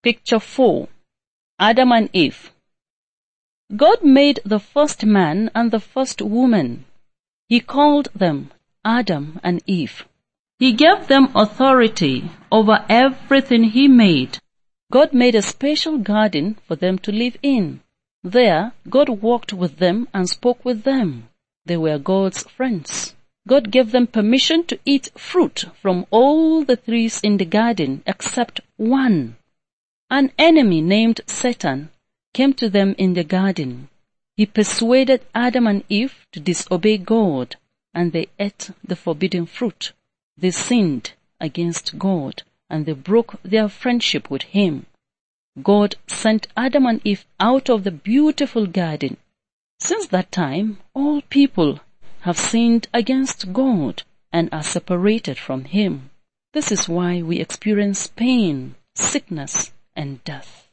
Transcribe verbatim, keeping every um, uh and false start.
Picture four. Adam and Eve. God made the first man and the first woman. He called them Adam and Eve. He gave them authority over everything He made. God made a special garden for them to live in. There, God walked with them and spoke with them. They were God's friends. God gave them permission to eat fruit from all the trees in the garden except one. An enemy named Satan came to them in the garden. He persuaded Adam and Eve to disobey God, and they ate the forbidden fruit. They sinned against God, and they broke their friendship with Him. God sent Adam and Eve out of the beautiful garden. Since that time, all people have sinned against God and are separated from Him. This is why we experience pain, sickness, and death.